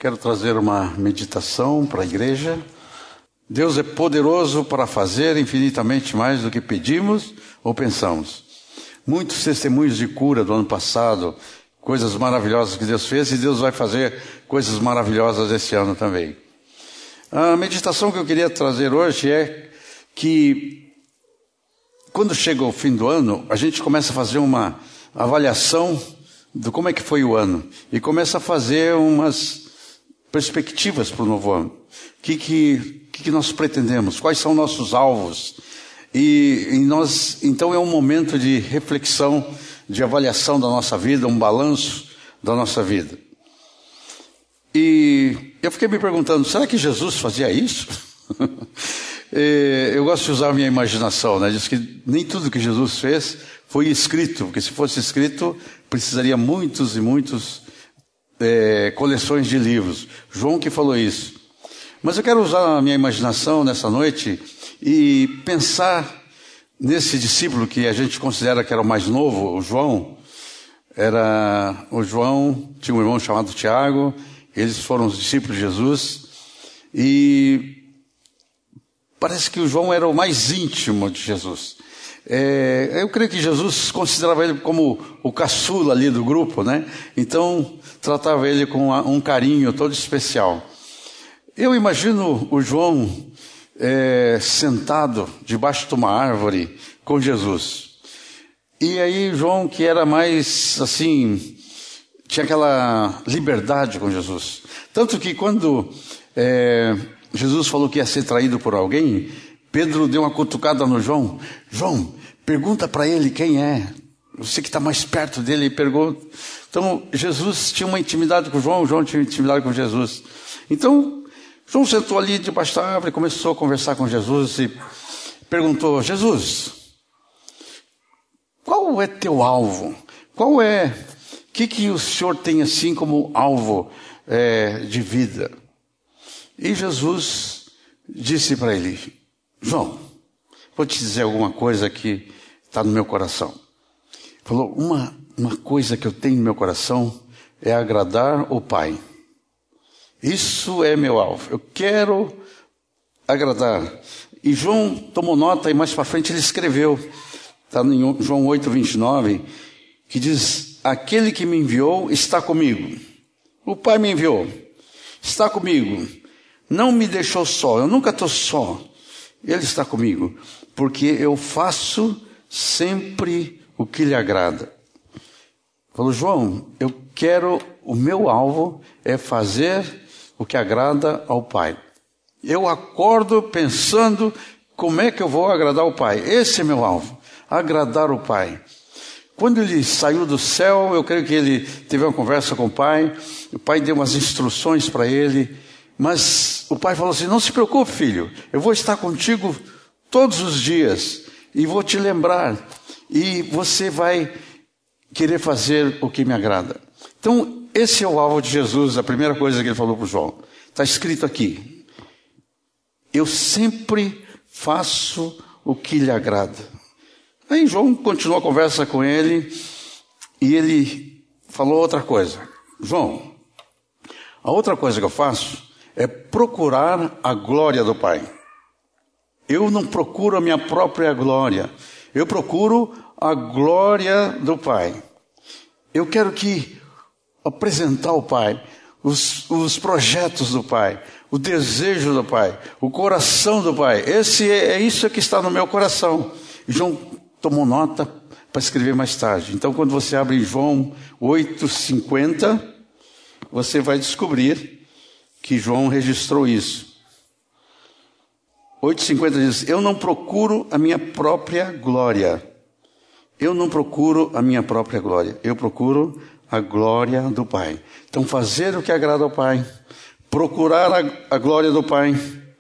Quero trazer uma meditação para a igreja. Deus é poderoso para fazer infinitamente mais do que pedimos ou pensamos. Muitos testemunhos de cura do ano passado, coisas maravilhosas que Deus fez, e Deus vai fazer coisas maravilhosas esse ano também. A meditação que eu queria trazer hoje é que quando chega o fim do ano, a gente começa a fazer uma avaliação de como é que foi o ano e começa a fazer umas perspectivas para o novo ano. O que nós pretendemos? Quais são nossos alvos? Então é um momento de reflexão, de avaliação da nossa vida, um balanço da nossa vida. E eu fiquei me perguntando, será que Jesus fazia isso? Eu gosto de usar a minha imaginação, né? Diz que nem tudo que Jesus fez foi escrito, porque se fosse escrito, precisaria muitos e muitos coleções de livros. João que falou isso. Mas eu quero usar a minha imaginação nessa noite e pensar nesse discípulo que a gente considera que era o mais novo, o João. O João tinha um irmão chamado Tiago, eles foram os discípulos de Jesus, e parece que o João era o mais íntimo de Jesus. Eu creio que Jesus considerava ele como o caçula ali do grupo, né? Então tratava ele com um carinho todo especial. Eu imagino o João sentado debaixo de uma árvore com Jesus. E aí João, que era mais assim, tinha aquela liberdade com Jesus. Tanto que quando Jesus falou que ia ser traído por alguém, Pedro deu uma cutucada no João. João, pergunta para ele quem é. Você que está mais perto dele, pergunta. Então, Jesus tinha uma intimidade com João, João tinha intimidade com Jesus. Então, João sentou ali debaixo da árvore, começou a conversar com Jesus e perguntou, Jesus, qual é teu alvo? O que o Senhor tem assim como alvo de vida? E Jesus disse para ele, João, vou te dizer alguma coisa que está no meu coração. Falou, uma coisa que eu tenho no meu coração é agradar o Pai. Isso é meu alvo. Eu quero agradar. E João tomou nota e mais para frente ele escreveu. Está em João 8:29, que diz, aquele que me enviou está comigo. O Pai me enviou. Está comigo. Não me deixou só. Eu nunca estou só. Ele está comigo. Porque eu faço sempre o que lhe agrada. Falou, João, o meu alvo é fazer o que agrada ao Pai. Eu acordo pensando como é que eu vou agradar o Pai. Esse é meu alvo, agradar o Pai. Quando ele saiu do céu, eu creio que ele teve uma conversa com o Pai deu umas instruções para ele, mas o Pai falou assim, não se preocupe, filho, eu vou estar contigo todos os dias e vou te lembrar e você vai querer fazer o que me agrada. Então, esse é o alvo de Jesus, a primeira coisa que ele falou para o João. Está escrito aqui. Eu sempre faço o que lhe agrada. Aí João continuou a conversa com ele e ele falou outra coisa. João, a outra coisa que eu faço é procurar a glória do Pai. Eu não procuro a minha própria glória. Eu procuro a glória do Pai. Eu quero apresentar ao Pai os projetos do Pai, o desejo do Pai, o coração do Pai. Isso que está no meu coração. E João tomou nota para escrever mais tarde. Então, quando você abre João 8:50, você vai descobrir que João registrou isso. 8:50 diz, eu não procuro a minha própria glória. Eu não procuro a minha própria glória. Eu procuro a glória do Pai. Então, fazer o que agrada ao Pai, procurar a glória do Pai.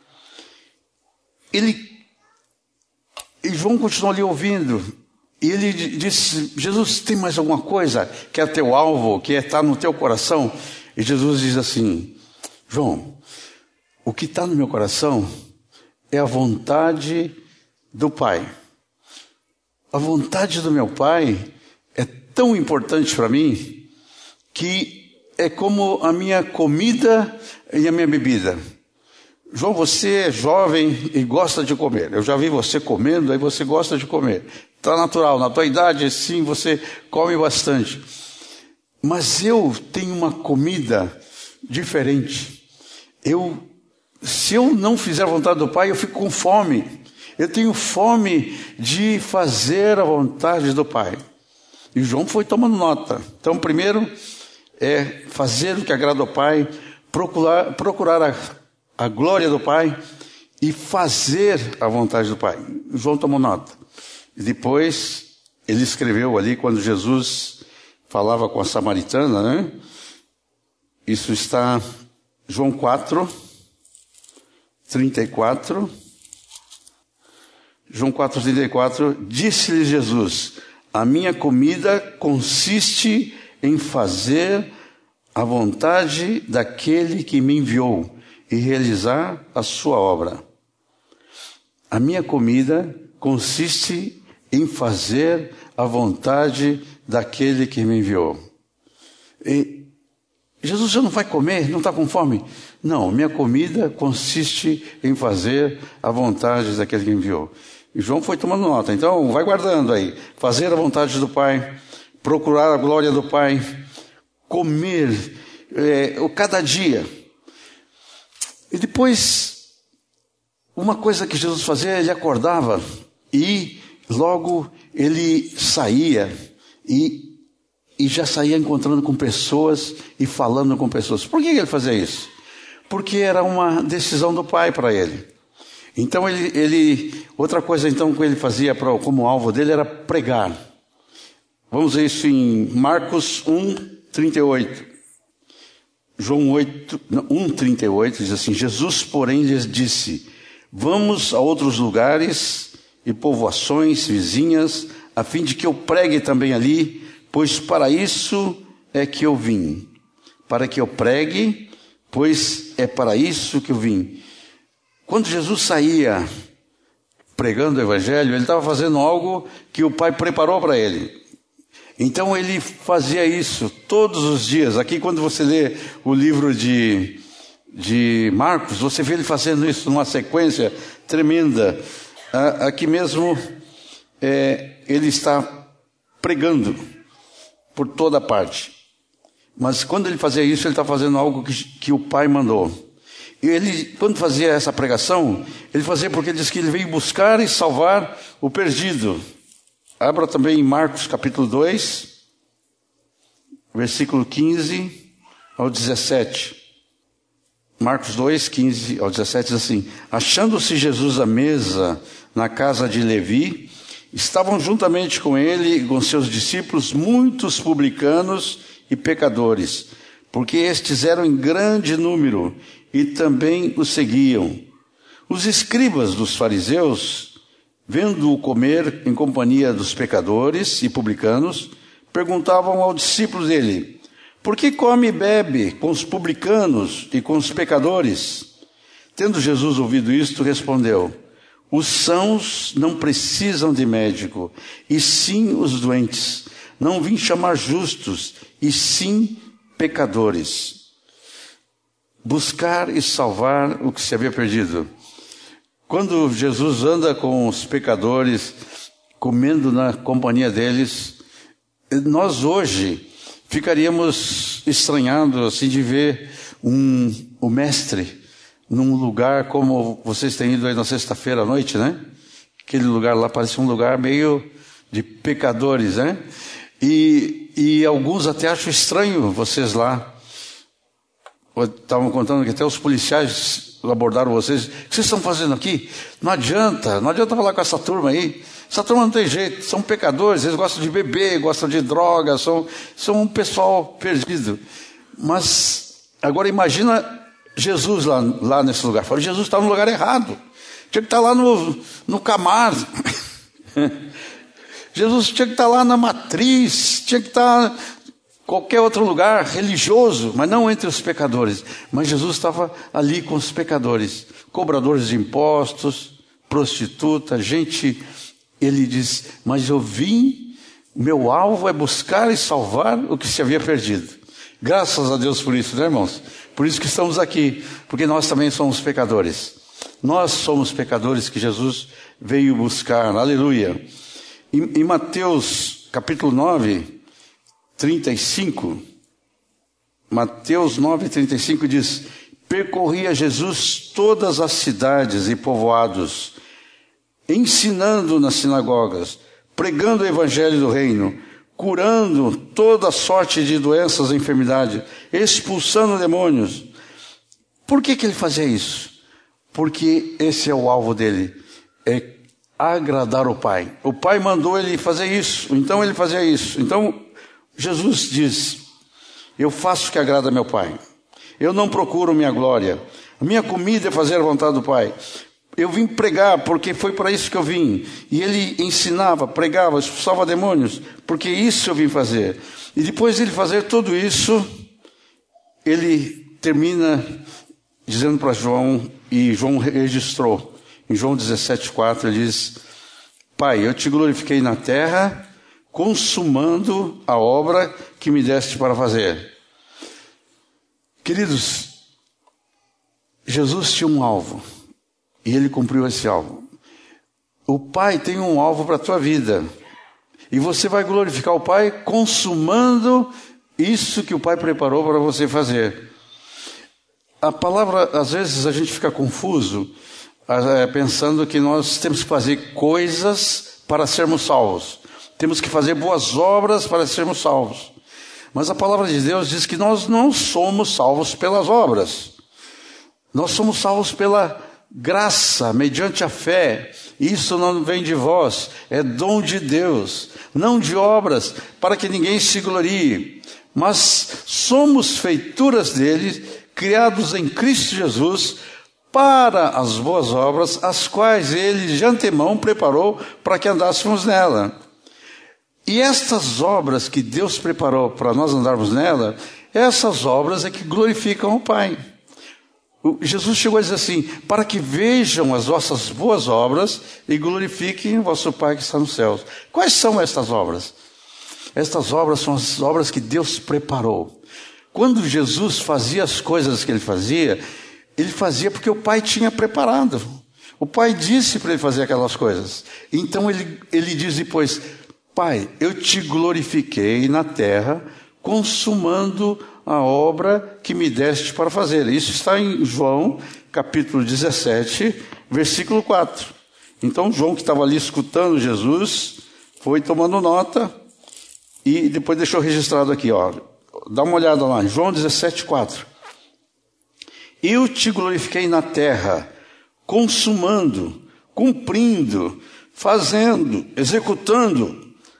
E João continuou ali ouvindo, e ele disse, Jesus, tem mais alguma coisa que é teu alvo, que está no teu coração? E Jesus diz assim, João, o que está no meu coração é a vontade do Pai. A vontade do meu Pai é tão importante para mim que é como a minha comida e a minha bebida. João, você é jovem e gosta de comer. Eu já vi você comendo, aí você gosta de comer. Está natural, na tua idade, sim, você come bastante. Mas eu tenho uma comida diferente. Se eu não fizer a vontade do Pai, eu fico com fome. Eu tenho fome de fazer a vontade do Pai. E João foi tomando nota. Então, primeiro é fazer o que agrada ao Pai, procurar a glória do Pai e fazer a vontade do Pai. João tomou nota. E depois ele escreveu ali quando Jesus falava com a samaritana, né? Isso está João 4, 34. João 4, 34. Disse-lhe Jesus: a minha comida consiste em fazer a vontade daquele que me enviou e realizar a sua obra. A minha comida consiste em fazer a vontade daquele que me enviou. E Jesus já não vai comer? Não está com fome? Não, minha comida consiste em fazer a vontade daquele que me enviou. E João foi tomando nota. Então, vai guardando aí. Fazer a vontade do Pai, procurar a glória do Pai, comer cada dia. E depois, uma coisa que Jesus fazia, ele acordava e logo ele saía e já saía encontrando com pessoas e falando com pessoas. Por que ele fazia isso? Porque era uma decisão do Pai para ele. Então outra coisa então que ele fazia como alvo dele era pregar. Vamos ver isso em Marcos 1, 38. João 1, 38 diz assim: Jesus, porém, lhes disse: vamos a outros lugares e povoações vizinhas, a fim de que eu pregue também ali, pois para isso é que eu vim. Para que eu pregue, pois é para isso que eu vim. Quando Jesus saía pregando o Evangelho, ele estava fazendo algo que o Pai preparou para ele. Então ele fazia isso todos os dias. Aqui quando você lê o livro de Marcos, você vê ele fazendo isso numa sequência tremenda. Aqui mesmo ele está pregando por toda parte. Mas quando ele fazia isso, ele está fazendo algo que o Pai mandou. E ele, quando fazia essa pregação, ele fazia porque ele disse que ele veio buscar e salvar o perdido. Abra também em Marcos capítulo 2, versículo 15 ao 17. Marcos 2, 15 ao 17 diz assim: achando-se Jesus à mesa na casa de Levi, estavam juntamente com ele e com seus discípulos muitos publicanos e pecadores, porque estes eram em grande número e também o seguiam. Os escribas dos fariseus, vendo-o comer em companhia dos pecadores e publicanos, perguntavam aos discípulos dele: por que come e bebe com os publicanos e com os pecadores? Tendo Jesus ouvido isto, respondeu: os sãos não precisam de médico, e sim os doentes. Não vim chamar justos, e sim pecadores. Buscar e salvar o que se havia perdido. Quando Jesus anda com os pecadores, comendo na companhia deles, nós hoje ficaríamos estranhados assim, de ver o mestre num lugar como vocês têm ido aí na sexta-feira à noite, né? Aquele lugar lá parece um lugar meio de pecadores, né? E alguns até acham estranho vocês lá. Estavam contando que até os policiais abordaram vocês. O que vocês estão fazendo aqui? Não adianta falar com essa turma aí. Essa turma não tem jeito, são pecadores, eles gostam de beber, gostam de droga, são um pessoal perdido. Mas agora imagina Jesus lá nesse lugar. Fala, Jesus está no lugar errado. Tinha que estar lá no Camar. Jesus tinha que estar lá na Matriz, tinha que estar qualquer outro lugar religioso, mas não entre os pecadores. Mas Jesus estava ali com os pecadores, cobradores de impostos, prostituta, gente. Ele diz, mas eu vim, meu alvo é buscar e salvar o que se havia perdido. Graças a Deus por isso, né, irmãos? Por isso que estamos aqui, porque nós também somos pecadores. Nós somos pecadores que Jesus veio buscar, aleluia. Em Mateus capítulo 9, 35, Mateus 9, 35 diz: percorria Jesus todas as cidades e povoados, ensinando nas sinagogas, pregando o evangelho do reino, curando toda sorte de doenças e enfermidades, expulsando demônios. Por que ele fazia isso? Porque esse é o alvo dele, é agradar o Pai. O Pai mandou ele fazer isso, então ele fazia isso. Então Jesus diz: eu faço o que agrada meu Pai. Eu não procuro minha glória. A minha comida é fazer a vontade do Pai. Eu vim pregar porque foi para isso que eu vim. E ele ensinava, pregava, expulsava demônios, porque isso eu vim fazer. E depois de ele fazer tudo isso, ele termina dizendo para João, e João registrou, em João 17,4, ele diz: Pai, eu te glorifiquei na terra, consumando a obra que me deste para fazer. Queridos, Jesus tinha um alvo, e ele cumpriu esse alvo. O Pai tem um alvo para a tua vida, e você vai glorificar o Pai consumando isso que o Pai preparou para você fazer. A palavra, às vezes a gente fica confuso, pensando que nós temos que fazer coisas para sermos salvos. Temos que fazer boas obras para sermos salvos. Mas a palavra de Deus diz que nós não somos salvos pelas obras. Nós somos salvos pela graça, mediante a fé. Isso não vem de vós, é dom de Deus, não de obras, para que ninguém se glorie. Mas somos feituras dele, criados em Cristo Jesus, para as boas obras, as quais ele de antemão preparou para que andássemos nela. E estas obras que Deus preparou para nós andarmos nela, essas obras é que glorificam o Pai. Jesus chegou a dizer assim: para que vejam as vossas boas obras e glorifiquem o vosso Pai que está nos céus. Quais são estas obras? Estas obras são as obras que Deus preparou. Quando Jesus fazia as coisas que ele fazia porque o Pai tinha preparado. O Pai disse para ele fazer aquelas coisas. Então ele diz depois: Pai, eu te glorifiquei na terra, consumando a obra que me deste para fazer. Isso está em João, capítulo 17, versículo 4. Então, João, que estava ali escutando Jesus, foi tomando nota e depois deixou registrado aqui, ó. Dá uma olhada lá, João 17, 4. Eu te glorifiquei na terra, consumando, cumprindo, fazendo, executando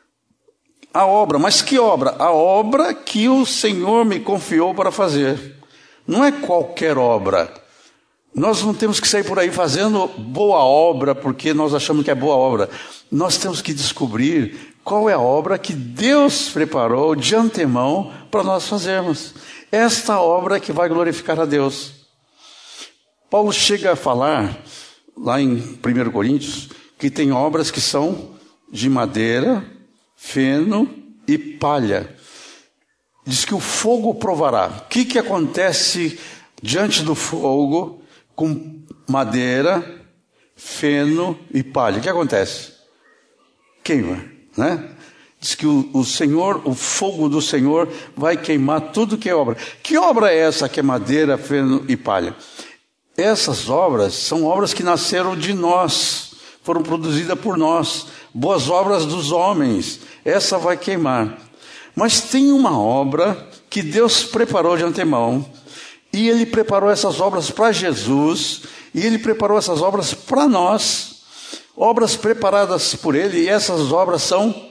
a obra. Mas que obra? A obra que o Senhor me confiou para fazer. Não é qualquer obra. Nós não temos que sair por aí fazendo boa obra porque nós achamos que é boa obra. Nós temos que descobrir qual é a obra que Deus preparou de antemão para nós fazermos. Esta obra que vai glorificar a Deus. Paulo chega a falar, lá em 1 Coríntios, que tem obras que são de madeira, feno e palha. Diz que o fogo provará. O que acontece diante do fogo com madeira, feno e palha? O que acontece? Queima, né? Diz que o Senhor, o fogo do Senhor vai queimar tudo que é obra. Que obra é essa que é madeira, feno e palha? Essas obras são obras que nasceram de nós, foram produzidas por nós, boas obras dos homens. Essa vai queimar. Mas tem uma obra que Deus preparou de antemão, e Ele preparou essas obras para Jesus, e Ele preparou essas obras para nós, obras preparadas por Ele, e essas obras são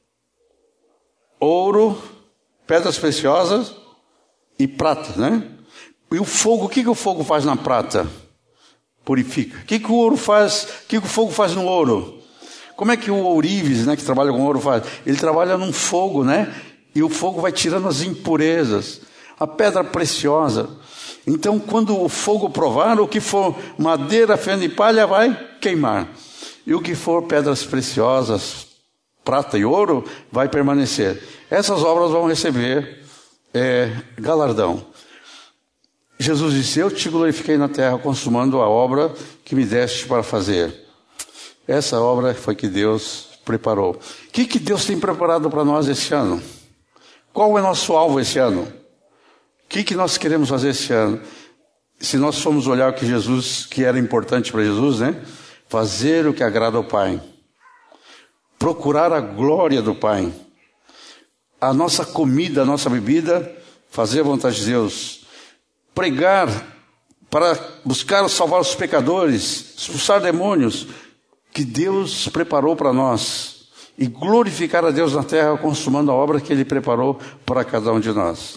ouro, pedras preciosas e prata, né? E o fogo, o que o fogo faz na prata? Purifica. O que o ouro faz? O que o fogo faz no ouro? Como é que o ourives, né, que trabalha com ouro, faz? Ele trabalha num fogo, né? E o fogo vai tirando as impurezas. A pedra preciosa. Então, quando o fogo provar, o que for madeira, feno e palha vai queimar. E o que for pedras preciosas, prata e ouro, vai permanecer. Essas obras vão receber galardão. Jesus disse: eu te glorifiquei na terra, consumando a obra que me deste para fazer. Essa obra foi que Deus preparou. O que Deus tem preparado para nós esse ano? Qual é nosso alvo esse ano? O que nós queremos fazer esse ano? Se nós formos olhar o que Jesus, que era importante para Jesus, né? Fazer o que agrada ao Pai. Procurar a glória do Pai. A nossa comida, a nossa bebida, fazer a vontade de Deus. Pregar para buscar salvar os pecadores, expulsar demônios que Deus preparou para nós. E glorificar a Deus na terra, consumando a obra que Ele preparou para cada um de nós.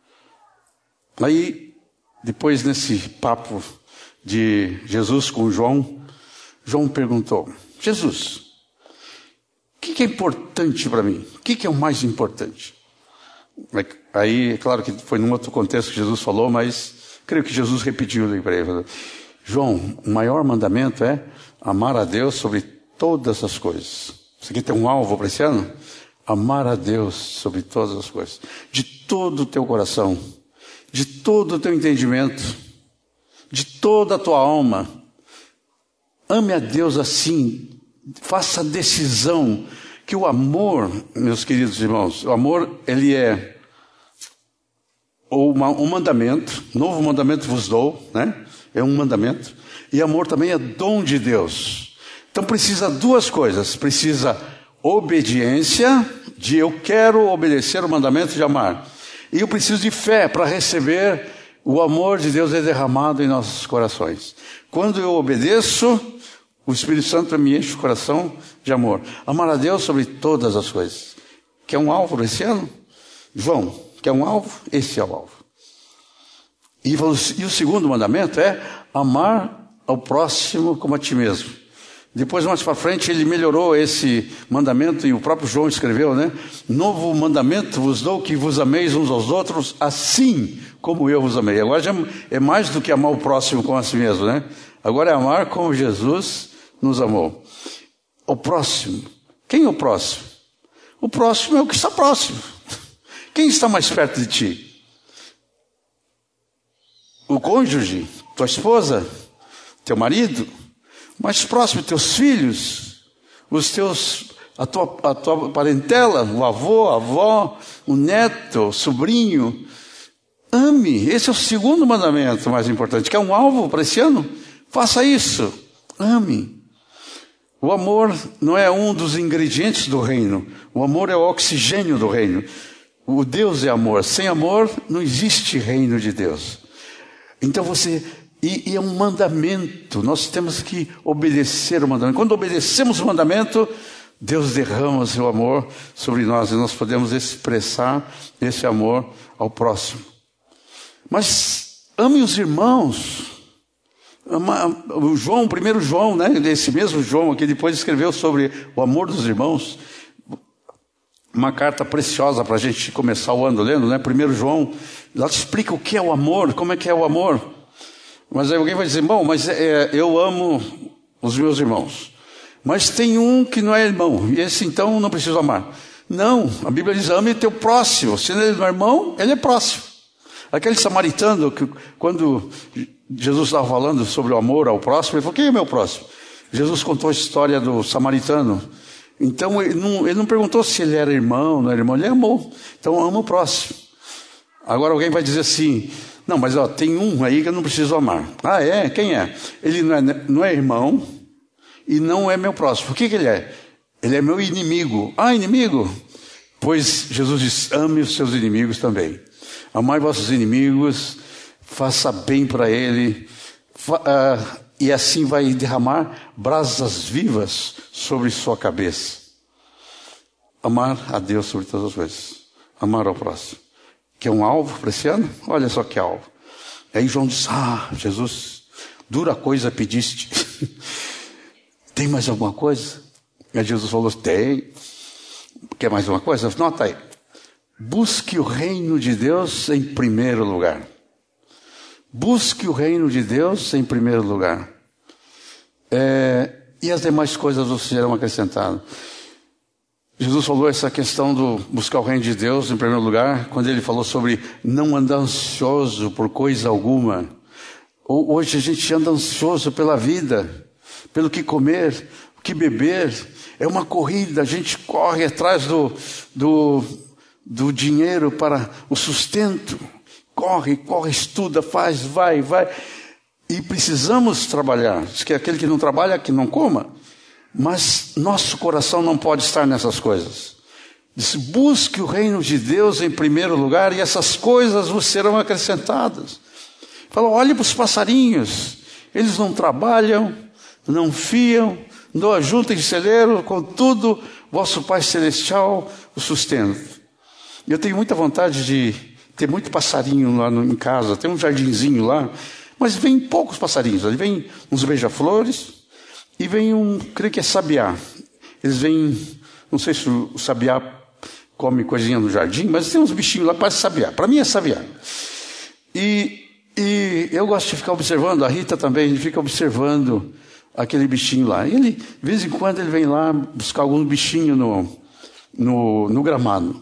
Aí, depois nesse papo de Jesus com João, João perguntou: Jesus, o que é importante para mim? O que é o mais importante? Aí, é claro que foi num outro contexto que Jesus falou, mas creio que Jesus repetiu para ele. João, o maior mandamento é amar a Deus sobre todas as coisas. Você quer ter um alvo para esse ano? Amar a Deus sobre todas as coisas. De todo o teu coração, de todo o teu entendimento, de toda a tua alma. Ame a Deus assim. Faça a decisão que o amor, meus queridos irmãos, o amor, ele é um mandamento, novo mandamento vos dou, né? É um mandamento. E amor também é dom de Deus. Então precisa duas coisas. Precisa obediência, de eu quero obedecer o mandamento de amar. E eu preciso de fé para receber o amor de Deus derramado em nossos corações. Quando eu obedeço, o Espírito Santo me enche o coração de amor. Amar a Deus sobre todas as coisas. Quer um alvo esse ano? João, quer um alvo? Esse é o alvo. E o segundo mandamento é amar ao próximo como a ti mesmo. Depois, mais para frente, ele melhorou esse mandamento, e o próprio João escreveu, né? Novo mandamento vos dou, que vos ameis uns aos outros, assim como eu vos amei. Agora já é mais do que amar o próximo como a si mesmo, né? Agora é amar como Jesus nos amou. O próximo. Quem é o próximo? O próximo é o que está próximo. Quem está mais perto de ti? O cônjuge? Tua esposa? Teu marido? Mais próximo, teus filhos? A tua parentela? O avô, a avó? O neto? O sobrinho? Ame. Esse é o segundo mandamento mais importante. Quer um alvo para esse ano? Faça isso. Ame. O amor não é um dos ingredientes do reino. O amor é o oxigênio do reino. O Deus é amor. Sem amor não existe reino de Deus. Então E é um mandamento. Nós temos que obedecer o mandamento. Quando obedecemos o mandamento, Deus derrama o seu amor sobre nós. E nós podemos expressar esse amor ao próximo. Mas ame os irmãos. O João, o primeiro João, né? Esse mesmo João aqui depois escreveu sobre o amor dos irmãos. Uma carta preciosa para a gente começar o ano lendo, né? Primeiro João, lá te explica o que é o amor, como é que é o amor. Mas aí alguém vai dizer: bom, mas eu amo os meus irmãos. Mas tem um que não é irmão, e esse então não preciso amar. Não, a Bíblia diz: ame teu próximo. Se ele não é irmão, ele é próximo. Aquele samaritano, que quando Jesus estava falando sobre o amor ao próximo, ele falou: quem é meu próximo? Jesus contou a história do samaritano. Então ele não perguntou se ele era irmão, não era irmão, ele amou. Então ama o próximo. Agora alguém vai dizer assim: não, mas tem um aí que eu não preciso amar. Ah, é? Quem é? Ele não é irmão e não é meu próximo. O que ele é? Ele é meu inimigo. Ah, inimigo? Pois Jesus diz: ame os seus inimigos também. Amai vossos inimigos, faça bem para ele, e assim vai derramar brasas vivas sobre sua cabeça. Amar a Deus sobre todas as coisas. Amar ao próximo. Que é um alvo para esse ano? Olha só que alvo. Aí João diz: Jesus, dura coisa pediste. Tem mais alguma coisa? Aí Jesus falou: tem. Quer mais uma coisa? Nota aí. Busque o reino de Deus em primeiro lugar. Busque o reino de Deus em primeiro lugar. E as demais coisas serão acrescentadas. Jesus falou essa questão do buscar o reino de Deus em primeiro lugar, quando ele falou sobre não andar ansioso por coisa alguma. Hoje a gente anda ansioso pela vida, pelo que comer, o que beber. É uma corrida, a gente corre atrás do dinheiro para o sustento. Corre, estuda, faz, vai. E precisamos trabalhar. Diz que aquele que não trabalha, que não coma. Mas nosso coração não pode estar nessas coisas. Diz, busque o reino de Deus em primeiro lugar e essas coisas vos serão acrescentadas. Fala, olhe para os passarinhos. Eles não trabalham, não fiam, não ajuntem celeiro, contudo, vosso Pai Celestial o sustenta. Eu tenho muita vontade de ter muito passarinho lá em casa, tem um jardinzinho lá, mas vem poucos passarinhos. Ali vem uns beija-flores e vem creio que é sabiá. Eles vêm, não sei se o sabiá come coisinha no jardim, mas tem uns bichinhos lá, parece sabiá. Para mim é sabiá. E eu gosto de ficar observando, a Rita também, a gente fica observando aquele bichinho lá. Ele, de vez em quando, ele vem lá buscar algum bichinho no gramado.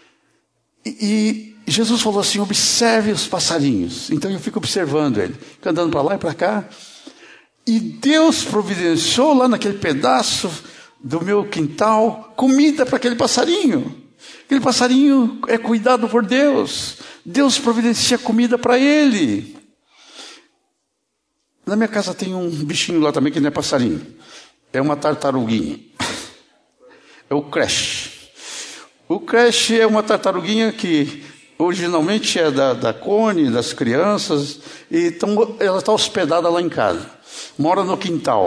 E Jesus falou assim, observe os passarinhos. Então eu fico observando ele, fico andando para lá e para cá. E Deus providenciou lá naquele pedaço do meu quintal comida para aquele passarinho. Aquele passarinho é cuidado por Deus. Deus providencia comida para ele. Na minha casa tem um bichinho lá também que não é passarinho. É uma tartaruguinha. É o Crash. O Crash é uma tartaruguinha que originalmente é da Cone, das crianças. E ela está hospedada lá em casa. Mora no quintal.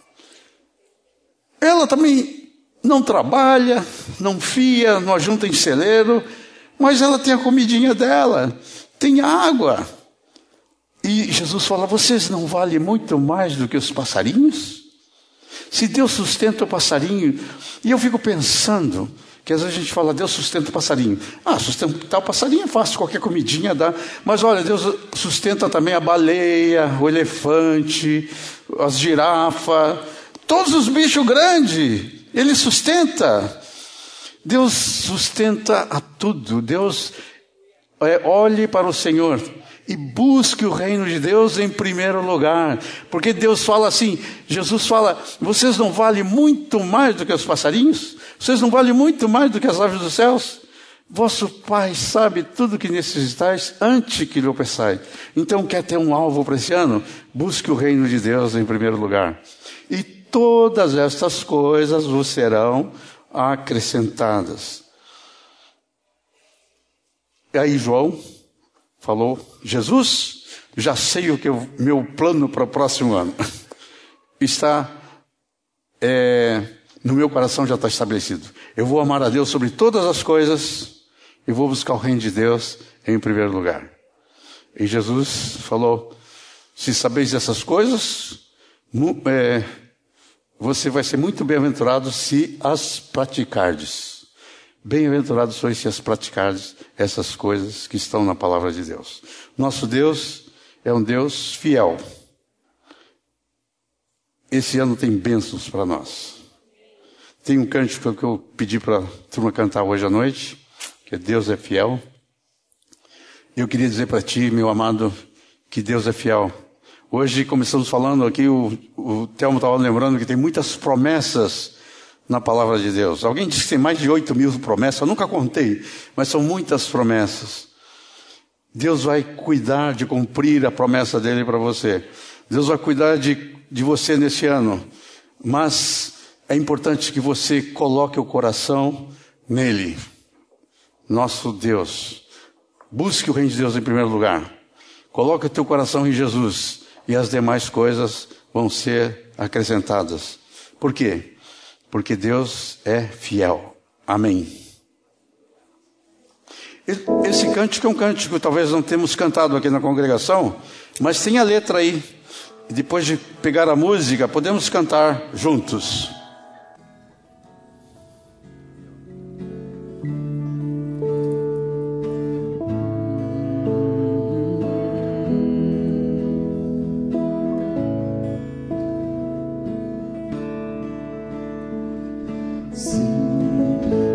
Ela também não trabalha, não fia, não ajunta em celeiro, mas ela tem a comidinha dela, tem água. E Jesus fala, vocês não valem muito mais do que os passarinhos? Se Deus sustenta o passarinho, e eu fico pensando, que às vezes a gente fala, Deus sustenta o passarinho. Sustentar o passarinho é fácil, qualquer comidinha dá. Mas olha, Deus sustenta também a baleia, o elefante, as girafas, todos os bichos grandes, Ele sustenta. Deus sustenta a tudo. Deus, olhe para o Senhor e busque o reino de Deus em primeiro lugar. Porque Deus fala assim, Jesus fala, vocês não valem muito mais do que os passarinhos? Vocês não valem muito mais do que as aves dos céus? Vosso Pai sabe tudo o que necessitais antes que lhe o peçais. Então quer ter um alvo para esse ano? Busque o reino de Deus em primeiro lugar. E todas estas coisas vos serão acrescentadas. E aí João falou, Jesus, já sei o que meu plano para o próximo ano. Está, no meu coração já está estabelecido. Eu vou amar a Deus sobre todas as coisas e vou buscar o reino de Deus em primeiro lugar. E Jesus falou, se sabeis dessas coisas, você vai ser muito bem-aventurado se as praticardes. Bem-aventurados sois se as praticardes essas coisas que estão na palavra de Deus. Nosso Deus é um Deus fiel. Esse ano tem bênçãos para nós. Tem um cântico que eu pedi para a turma cantar hoje à noite, que é Deus é fiel. Eu queria dizer para ti, meu amado, que Deus é fiel. Hoje começamos falando aqui, o Telmo estava lembrando que tem muitas promessas na palavra de Deus. Alguém disse que tem mais de 8.000 promessas, eu nunca contei, mas são muitas promessas. Deus vai cuidar de cumprir a promessa dele para você. Deus vai cuidar de você nesse ano, mas é importante que você coloque o coração nele, nosso Deus. Busque o reino de Deus em primeiro lugar. Coloque o teu coração em Jesus e as demais coisas vão ser acrescentadas. Por quê? Porque Deus é fiel. Amém. Esse cântico é um cântico que talvez não temos cantado aqui na congregação, mas tem a letra aí. E depois de pegar a música, podemos cantar juntos. Sim.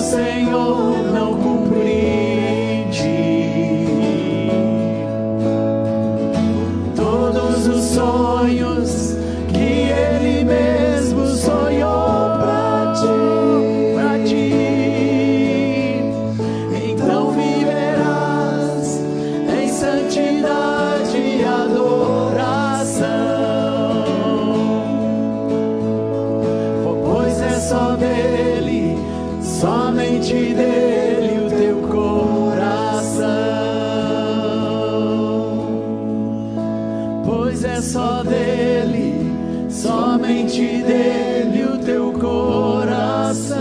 Senhor não compreende. Todos os sonhos que Ele mesmo sonhou pra ti, então viverás em santidade e adoração, pois é só dele, somente dele o teu coração, pois é só dele, somente dele o teu coração.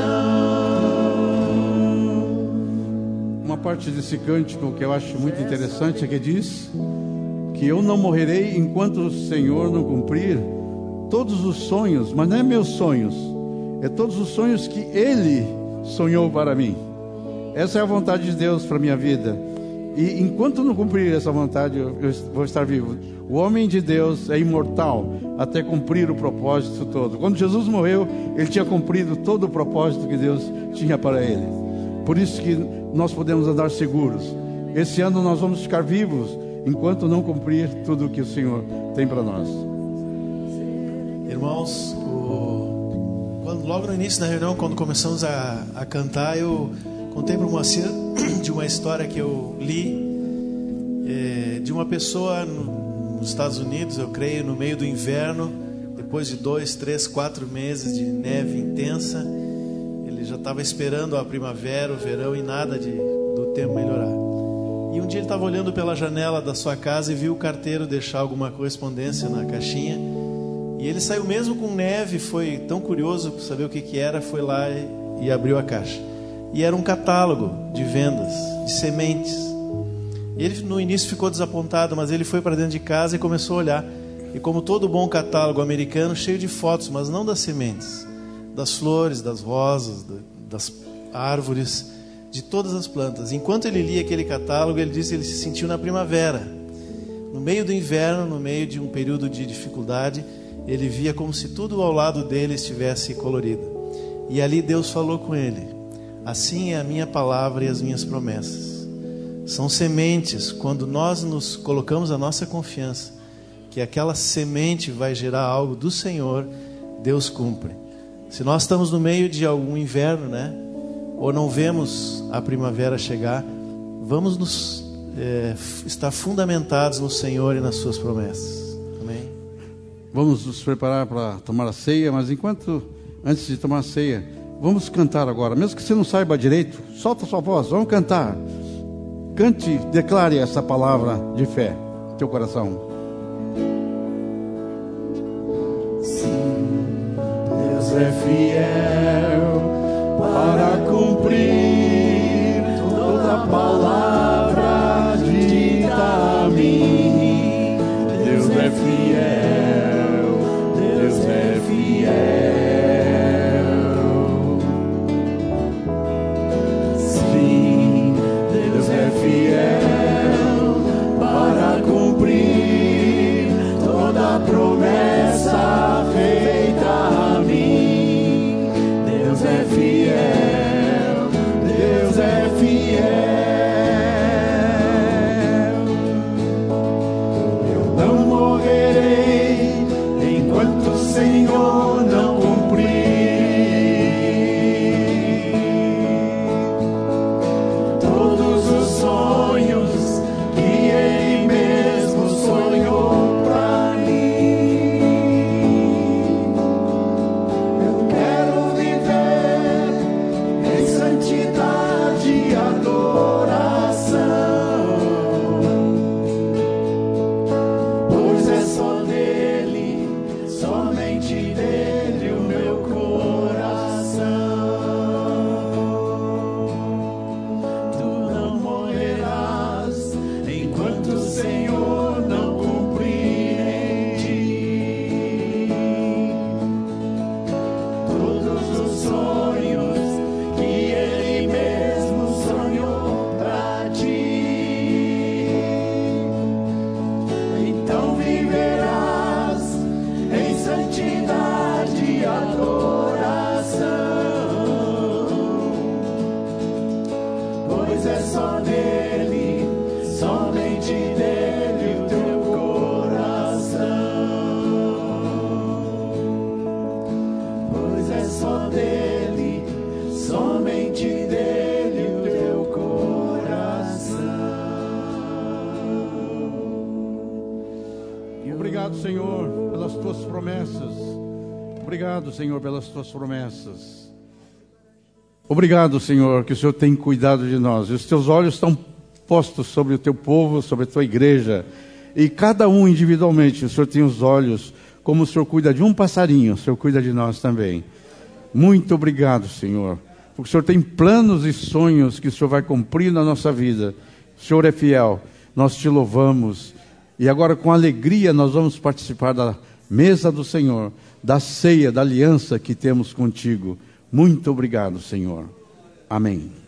Uma parte desse cântico que eu acho muito interessante é que diz que eu não morrerei enquanto o Senhor não cumprir todos os sonhos, mas não é meus sonhos, é todos os sonhos que Ele sonhou para mim. Essa é a vontade de Deus para a minha vida. E enquanto não cumprir essa vontade, eu vou estar vivo. O homem de Deus é imortal até cumprir o propósito todo. Quando Jesus morreu, Ele tinha cumprido todo o propósito que Deus tinha para Ele. Por isso que nós podemos andar seguros. Esse ano nós vamos ficar vivos enquanto não cumprir tudo o que o Senhor tem para nós. Irmãos, logo no início da reunião, quando começamos a cantar, eu contei para o Moacir de uma história que eu li de uma pessoa nos Estados Unidos, eu creio, no meio do inverno, depois de 2, 3, 4 meses de neve intensa. Ele já estava esperando a primavera, o verão e nada do tempo melhorar. E um dia ele estava olhando pela janela da sua casa e viu o carteiro deixar alguma correspondência na caixinha. E ele saiu mesmo com neve, foi tão curioso para saber o que era, foi lá e abriu a caixa. E era um catálogo de vendas, de sementes. E ele no início ficou desapontado, mas ele foi para dentro de casa e começou a olhar. E como todo bom catálogo americano, cheio de fotos, mas não das sementes, das flores, das rosas, das árvores, de todas as plantas. Enquanto ele lia aquele catálogo, ele disse que ele se sentiu na primavera. No meio do inverno, no meio de um período de dificuldade, ele via como se tudo ao lado dele estivesse colorido. E ali Deus falou com ele: assim é a minha palavra e as minhas promessas. São sementes. Quando nós nos colocamos a nossa confiança que aquela semente vai gerar algo do Senhor, Deus cumpre. Se nós estamos no meio de algum inverno, né, ou não vemos a primavera chegar, vamos estar fundamentados no Senhor e nas suas promessas. Amém? Vamos nos preparar para tomar a ceia, mas antes de tomar a ceia, vamos cantar agora. Mesmo que você não saiba direito, solta sua voz, vamos cantar. Cante, declare essa palavra de fé no teu coração. Sim, Deus é fiel para cumprir toda a palavra dita a mim. Deus é fiel, Deus é fiel. Sim, Deus é fiel para cumprir toda a promessa feita a mim. Deus é fiel, tuas promessas. Obrigado, Senhor, pelas tuas promessas. Obrigado, Senhor, que o Senhor tem cuidado de nós. E os teus olhos estão postos sobre o teu povo, sobre a tua igreja. E cada um individualmente, o Senhor tem os olhos, como o Senhor cuida de um passarinho, o Senhor cuida de nós também. Muito obrigado, Senhor, porque o Senhor tem planos e sonhos que o Senhor vai cumprir na nossa vida. O Senhor é fiel, nós te louvamos. E agora, com alegria, nós vamos participar da mesa do Senhor, da ceia, da aliança que temos contigo. Muito obrigado, Senhor. Amém.